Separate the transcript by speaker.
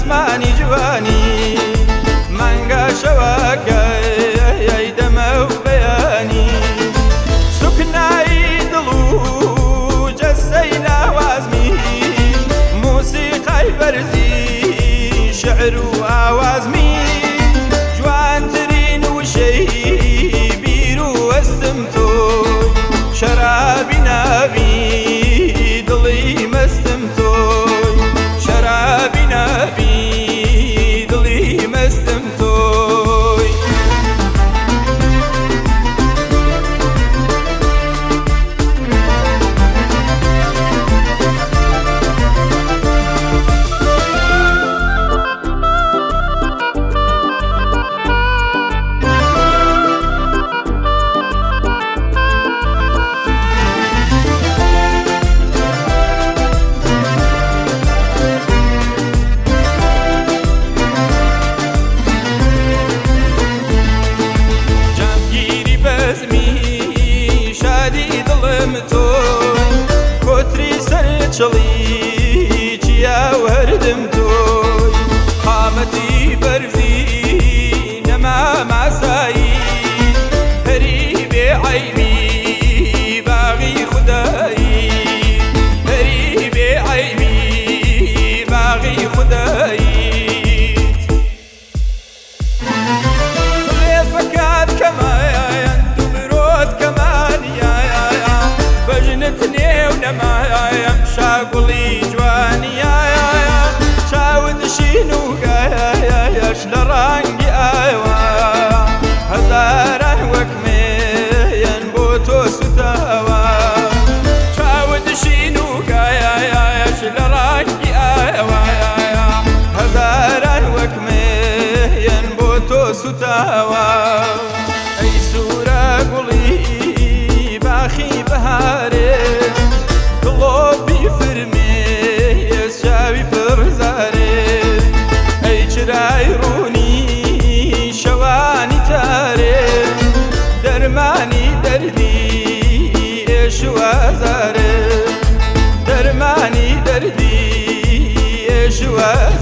Speaker 1: ئاسمانی جوانی مانگا شەوەکە دەمە و بەیانی سوکنایی دڵ و جەسەی لاوازمی موسیقای بەرزی شعر و ئاوازمی جوانترین وشەی بیر و وەستم تۆی شەرابی نابی دڵی مەستم تۆی شەرابی نابی دڵی مەستم تۆی چڵی چیاوەردم تۆی قامەتی بەرزی نەما ماسایی هەری بێعەیبی باغی خودایی هەری بێعەیبی باغی خوداییت خلێفەکات کەمایە دوو مرۆت کەمانیایە بەژنت نێو نەمایە شاگوڵی جوانیایە چاوت شین و گایەش لە ڕەنگی ئاوە هەزاران وەک مێیەن بۆ تۆ سوتاوە چاوت شین و گایەش لە ڕەنگی ئاوە هەزاران وەک مێیەن بۆ تۆ سوتاوە ئەی سوورە گوڵی باخی بەهارێ دڵۆبی فرمێ چاوی پڕزارێ ئەی چرای ڕوونی شەوانی تارێ دەرمانی دەردی ئێش و ئازارێ دەرمانی دەردی ئێش و